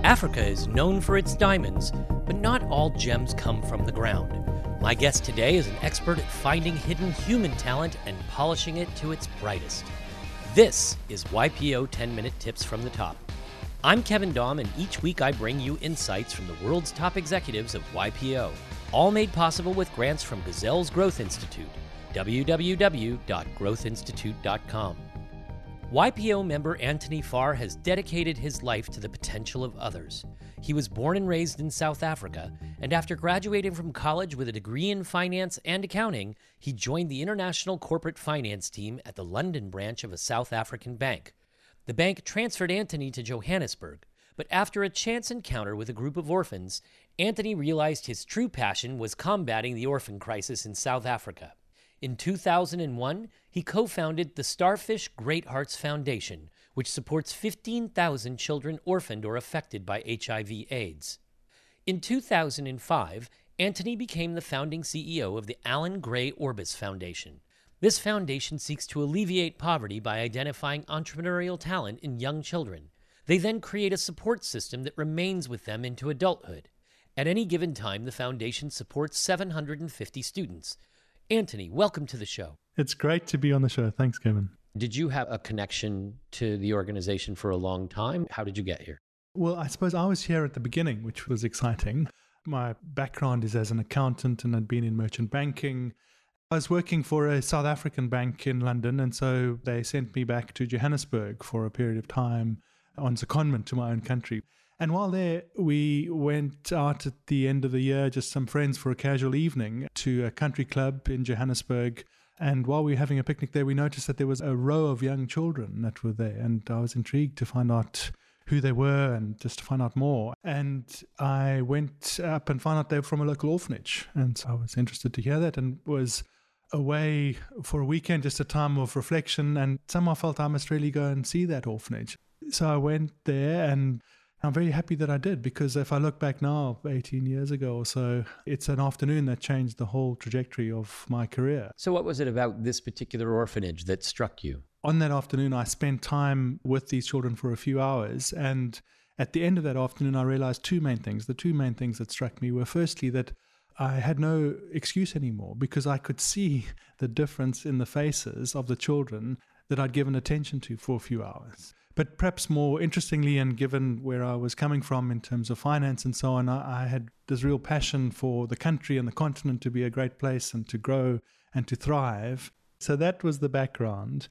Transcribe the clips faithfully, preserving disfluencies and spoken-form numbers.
Africa is known for its diamonds, but not all gems come from the ground. My guest today is an expert at finding hidden human talent and polishing it to its brightest. This is Y P O ten-Minute Tips from the Top. I'm Kevin Daum, and each week I bring you insights from the world's top executives of Y P O, all made possible with grants from Gazelle's Growth Institute, w w w dot growth institute dot com. Y P O member Anthony Farr has dedicated his life to the potential of others. He was born and raised in South Africa, and after graduating from college with a degree in finance and accounting, he joined the international corporate finance team at the London branch of a South African bank. The bank transferred Anthony to Johannesburg, but after a chance encounter with a group of orphans, Anthony realized his true passion was combating the orphan crisis in South Africa. In two thousand one, he co-founded the Starfish Great Hearts Foundation, which supports fifteen thousand children orphaned or affected by H I V AIDS. In two thousand five, Anthony became the founding C E O of the Alan Gray Orbis Foundation. This foundation seeks to alleviate poverty by identifying entrepreneurial talent in young children. They then create a support system that remains with them into adulthood. At any given time, the foundation supports seven hundred fifty students. Anthony, welcome to the show. It's great to be on the show. Thanks, Kevin. Did you have a connection to the organization for a long time? How did you get here? Well, I suppose I was here at the beginning, which was exciting. My background is as an accountant and I'd been in merchant banking. I was working for a South African bank in London, and so they sent me back to Johannesburg for a period of time on secondment to my own country. And while there, we went out at the end of the year, just some friends for a casual evening, to a country club in Johannesburg. And while we were having a picnic there, we noticed that there was a row of young children that were there. And I was intrigued to find out who they were and just to find out more. And I went up and found out they were from a local orphanage. And so I was interested to hear that and was away for a weekend, just a time of reflection. And somehow felt I must really go and see that orphanage. So I went there, and I'm very happy that I did, because if I look back now, eighteen years ago or so, it's an afternoon that changed the whole trajectory of my career. So what was it about this particular orphanage that struck you? On that afternoon, I spent time with these children for a few hours. And at the end of that afternoon, I realized two main things. The two main things that struck me were, firstly, that I had no excuse anymore, because I could see the difference in the faces of the children that I'd given attention to for a few hours. But perhaps more interestingly, and given where I was coming from in terms of finance and so on, I, I had this real passion for the country and the continent to be a great place and to grow and to thrive. So that was the background.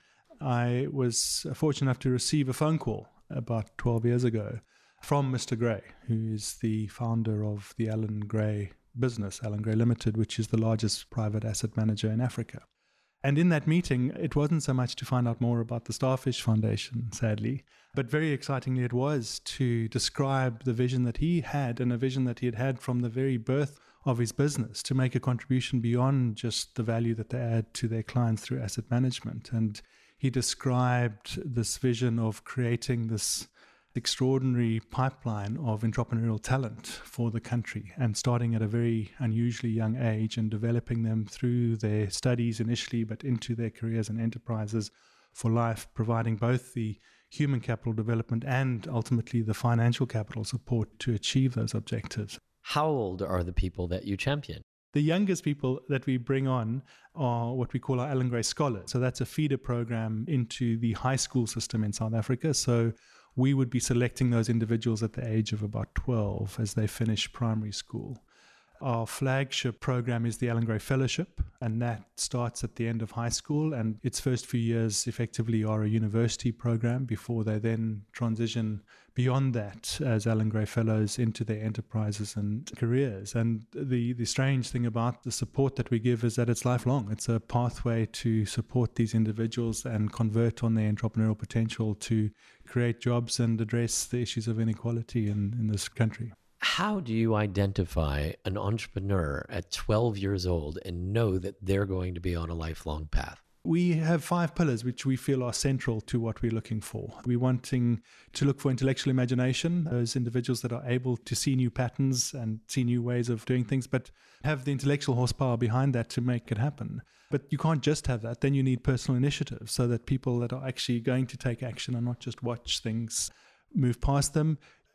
I was fortunate enough to receive a phone call about twelve years ago from Mister Gray, who is the founder of the Alan Gray business, Alan Gray Limited, which is the largest private asset manager in Africa. And in that meeting, it wasn't so much to find out more about the Starfish Foundation, sadly, but very excitingly it was to describe the vision that he had, and a vision that he had had from the very birth of his business, to make a contribution beyond just the value that they add to their clients through asset management. And he described this vision of creating this extraordinary pipeline of entrepreneurial talent for the country, and starting at a very unusually young age and developing them through their studies initially, but into their careers and enterprises for life, providing both the human capital development and ultimately the financial capital support to achieve those objectives. How old are the people that you champion? The youngest people that we bring on are what we call our Alan Gray Scholars. So that's a feeder program into the high school system in South Africa. So we would be selecting those individuals at the age of about twelve as they finish primary school. Our flagship program is the Alan Gray Fellowship, and that starts at the end of high school, and its first few years effectively are a university program before they then transition beyond that as Alan Gray Fellows into their enterprises and careers. And the, the strange thing about the support that we give is that it's lifelong. It's a pathway to support these individuals and convert on their entrepreneurial potential to create jobs and address the issues of inequality in, in this country. How do you identify an entrepreneur at twelve years old and know that they're going to be on a lifelong path? We have five pillars which we feel are central to what we're looking for. We're wanting to look for intellectual imagination, those individuals that are able to see new patterns and see new ways of doing things, but have the intellectual horsepower behind that to make it happen. But you can't just have that. Then you need personal initiative, so that people that are actually going to take action and not just watch things move past them.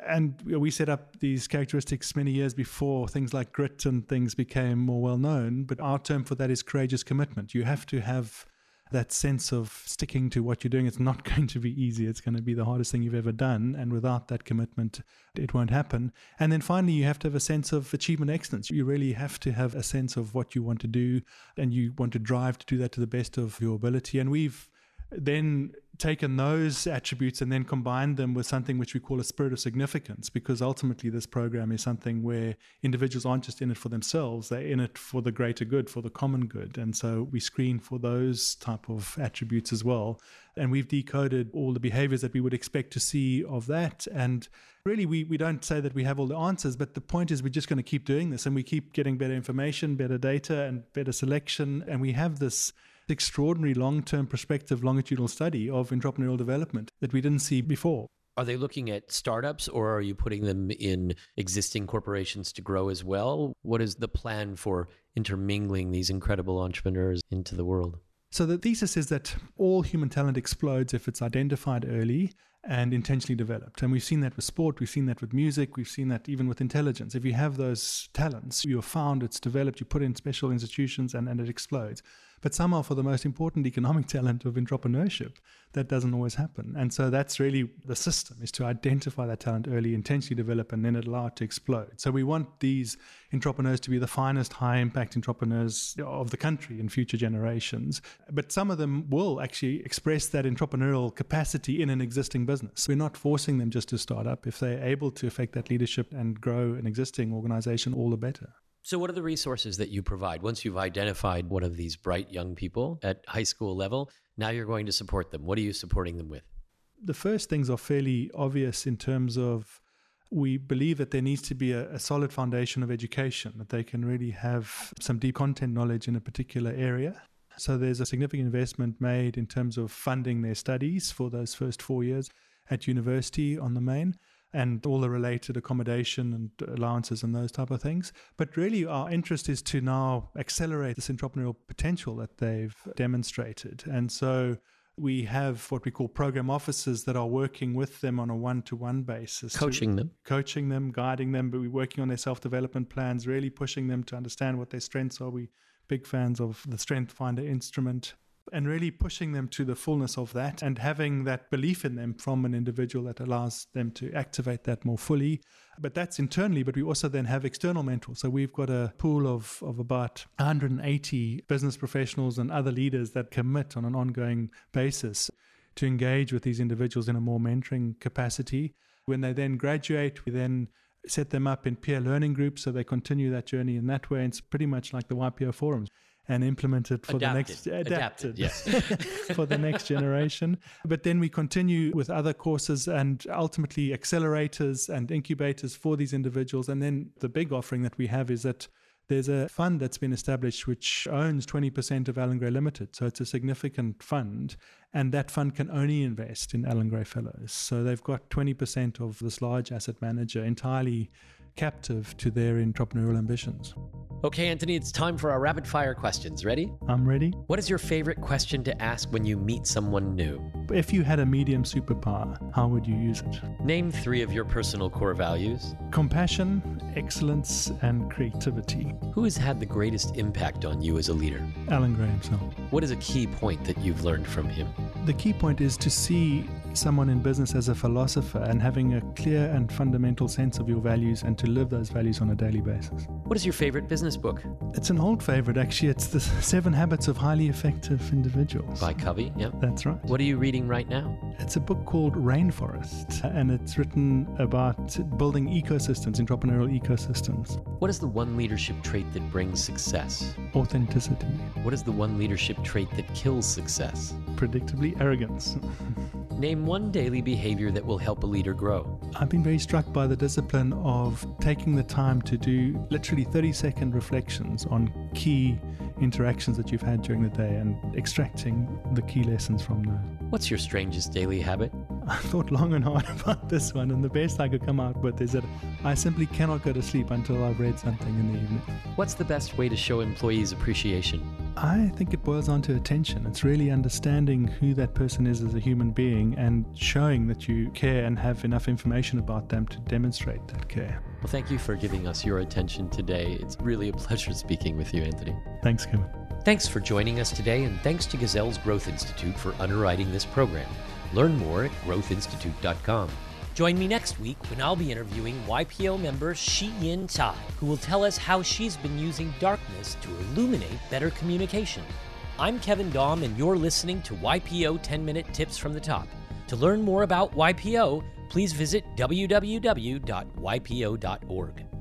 And we set up these characteristics many years before things like grit and things became more well known. But our term for that is courageous commitment. You have to have that sense of sticking to what you're doing. It's not going to be easy. It's going to be the hardest thing you've ever done. And without that commitment, it won't happen. And then finally, you have to have a sense of achievement excellence. You really have to have a sense of what you want to do, and you want to drive to do that to the best of your ability. And we've then taken those attributes and then combined them with something which we call a spirit of significance, because ultimately this program is something where individuals aren't just in it for themselves, they're in it for the greater good, for the common good. And so we screen for those type of attributes as well. And we've decoded all the behaviors that we would expect to see of that. And really, we, we don't say that we have all the answers, but the point is we're just going to keep doing this, and we keep getting better information, better data, and better selection. And we have this extraordinary long-term perspective, longitudinal study of entrepreneurial development that we didn't see before. Are they looking at startups, or are you putting them in existing corporations to grow as well? What is the plan for intermingling these incredible entrepreneurs into the world? So the thesis is that all human talent explodes if it's identified early and intentionally developed. And we've seen that with sport, we've seen that with music, we've seen that even with intelligence. If you have those talents, you're found, it's developed, you put it in special institutions, and, and it explodes. But somehow for the most important economic talent of entrepreneurship, that doesn't always happen. And so that's really the system, is to identify that talent early, intentionally develop, and then allow it to explode. So we want these entrepreneurs to be the finest high-impact entrepreneurs of the country in future generations. But some of them will actually express that entrepreneurial capacity in an existing business. We're not forcing them just to start up. If they're able to affect that leadership and grow an existing organization, all the better. So what are the resources that you provide? Once you've identified one of these bright young people at high school level, now you're going to support them. What are you supporting them with? The first things are fairly obvious in terms of we believe that there needs to be a, a solid foundation of education, that they can really have some deep content knowledge in a particular area. So there's a significant investment made in terms of funding their studies for those first four years at university on the main, and all the related accommodation and allowances and those type of things. But really our interest is to now accelerate this entrepreneurial potential that they've demonstrated. And so we have what we call program officers that are working with them on a one-to-one basis. Coaching them. Coaching them, guiding them, but we're working on their self-development plans, really pushing them to understand what their strengths are. We're big fans of the Strength Finder instrument, and really pushing them to the fullness of that and having that belief in them from an individual that allows them to activate that more fully. But that's internally, but we also then have external mentors. So we've got a pool of, of about one hundred eighty business professionals and other leaders that commit on an ongoing basis to engage with these individuals in a more mentoring capacity. When they then graduate, we then set them up in peer learning groups so they continue that journey in that way. And it's pretty much like the Y P O forums. And implement it for adapted. the next adapted, adapted yes. for the next generation. But then we continue with other courses and ultimately accelerators and incubators for these individuals. And then the big offering that we have is that there's a fund that's been established which owns twenty percent of Allan Gray Limited. So it's a significant fund, and that fund can only invest in Allan Gray Fellows. So they've got twenty percent of this large asset manager entirely captive to their entrepreneurial ambitions. Okay, Anthony, it's time for our rapid fire questions. Ready? I'm ready. What is your favorite question to ask when you meet someone new? If you had a medium superpower, how would you use it? Name three of your personal core values. Compassion, excellence, and creativity. Who has had the greatest impact on you as a leader? Allan Gray himself. What is a key point that you've learned from him? The key point is to see someone in business as a philosopher and having a clear and fundamental sense of your values and to live those values on a daily basis. What is your favorite business book? It's an old favorite, actually. It's The Seven Habits of Highly Effective Individuals. By Covey, yeah. That's right. What are you reading right now? It's a book called Rainforest, and it's written about building ecosystems, entrepreneurial ecosystems. What is the one leadership trait that brings success? Authenticity. What is the one leadership trait that kills success? Predictably, arrogance. Name one daily behavior that will help a leader grow. I've been very struck by the discipline of taking the time to do literally thirty second reflections on key interactions that you've had during the day and extracting the key lessons from those. What's your strangest daily habit? I thought long and hard about this one, and the best I could come out with is that I simply cannot go to sleep until I've read something in the evening. What's the best way to show employees appreciation? I think it boils down to attention. It's really understanding who that person is as a human being and showing that you care and have enough information about them to demonstrate that care. Well, thank you for giving us your attention today. It's really a pleasure speaking with you, Anthony. Thanks, Kevin. Thanks for joining us today, and thanks to Gazelle's Growth Institute for underwriting this program. Learn more at growth institute dot com. Join me next week when I'll be interviewing Y P O member Shi-Yin Tsai, who will tell us how she's been using darkness to illuminate better communication. I'm Kevin Daum, and you're listening to Y P O ten-Minute Tips from the Top. To learn more about Y P O, please visit w w w dot y p o dot org.